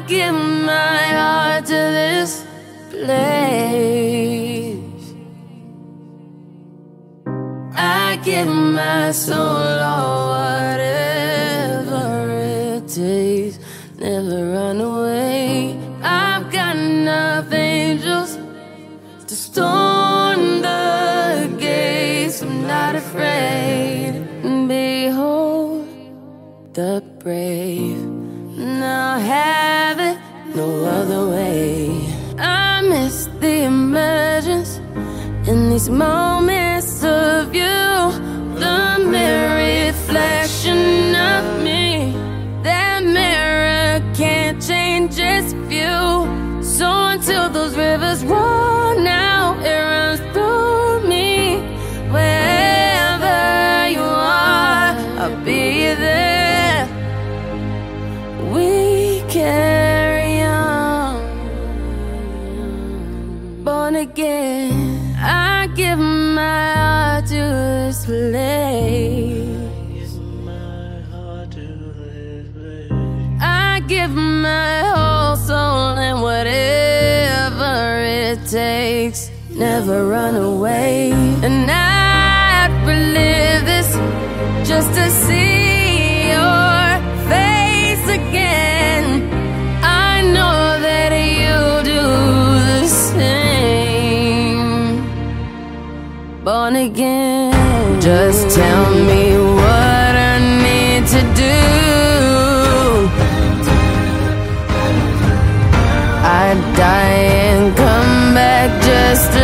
give my heart to this place. I give my soul or whatever it takes. Never run away. I've got enough angels to storm the gates. I'm not afraid. Behold the brave. Now have it no other way. I miss the emergence in these moments of you, the mere reflection of me. That mirror can't change its view. So until those rivers run out, it runs through me. Wherever you are, I'll be there. We carry on, born again. I give my heart to this place. I give my whole soul and whatever it takes. Never run away. And I'd relive this just to see your face again. I know that you do the same. Born again. Just tell me what I need to do. I'd die and come back just to